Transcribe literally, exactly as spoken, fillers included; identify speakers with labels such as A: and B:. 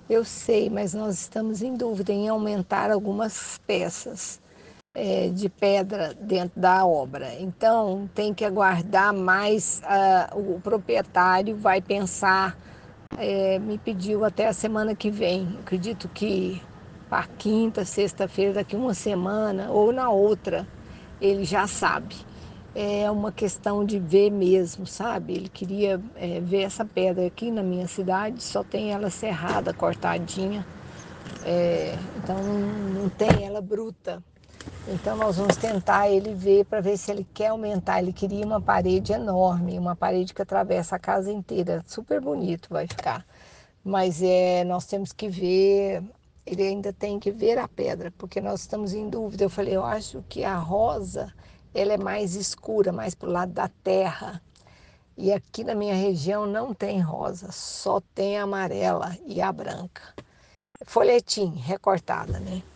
A: Eu sei, mas nós estamos em dúvida em aumentar algumas peças eh, de pedra dentro da obra. Então, tem que aguardar mais. Ah, o proprietário vai pensar, eh, me pediu até a semana que vem. Acredito que para quinta, sexta-feira, daqui uma semana ou na outra, ele já sabe. É uma questão de ver mesmo, sabe? Ele queria eh, ver essa pedra aqui na minha cidade, só tem ela serrada, cortadinha, eh, então não, não tem ela bruta. Então nós vamos tentar ele ver para ver se ele quer aumentar. Ele queria uma parede enorme, uma parede que atravessa a casa inteira. Super bonito vai ficar. Mas é, nós temos que ver, ele ainda tem que ver a pedra, porque nós estamos em dúvida. Eu falei, eu acho que a rosa, ela é mais escura, mais para o lado da terra. E aqui na minha região não tem rosa, só tem a amarela e a branca. Folhetim, recortada, né?